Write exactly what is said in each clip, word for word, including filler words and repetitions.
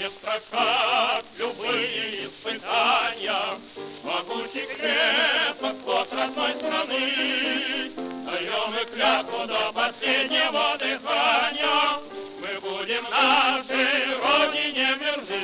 страшат любые испытания. Могучий крепок флот родной страны, даем и клятву до последнего дыхания. Мы будем нашей Родине верны.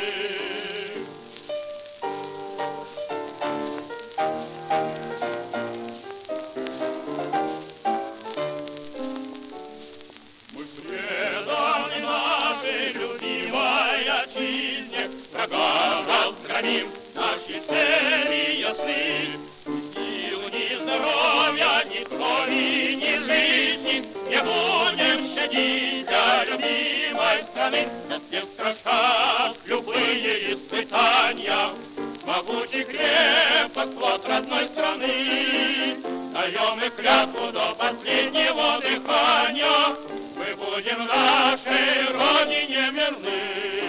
Мы преданы нашей любимой отчизне, врага разгромим, наши цели ясны. Ни сил, ни здоровья, ни крови, ни жизни не будем щадить для любимой страны. Нас не страшат любые испытания. Могучий крепок флот родной страны, даем и клятву до последнего дыхания. Мы будем нашей Родине верны.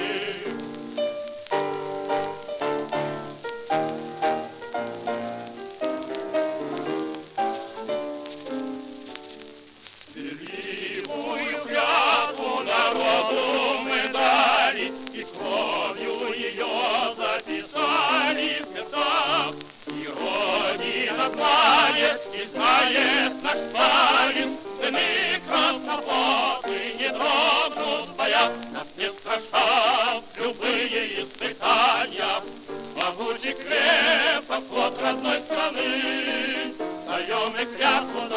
Великую клятву народу мы дали, и кровью ее записали в сердцах. И Родина знает, и знает наш Сталин, сыны краснофлоты не дрогнут в боях. Нас не страшат любые испытания. Могучий крепок флот родной страны, даем и клятву